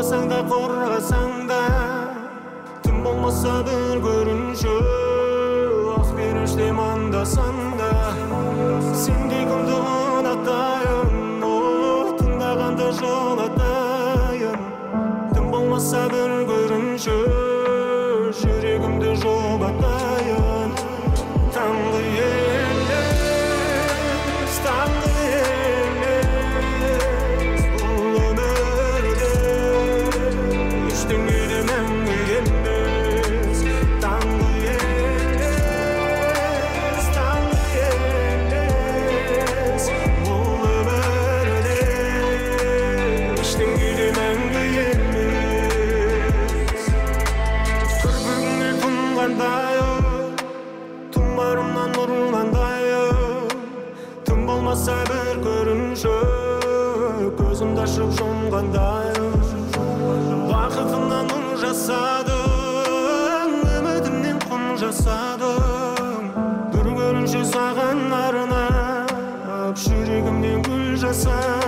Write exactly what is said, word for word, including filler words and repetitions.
Қорғасаң да қорғасаң да түн болмаса бір көрінші ақ беріште мандасаң да сендей кімді ұнатайын о тыңдағанда жолатайын түн болмаса бір көрінші жүрегімді жұбатайын таңғы емес таңғы емес бұл өмірде ештеңе де мәңгі емес таңғы емес таңғы емес бұл өмірде ештеңе де мәңгі емес кірпігіңе тұнғандай тұмарымнан нұрландай түн болмаса бір көрінші көзімді ашып жұмғандай бақытымнан ұн жасадың үмітімнен құн жасадың бір көрінші саған арнап жүрегімнен гүл жасадың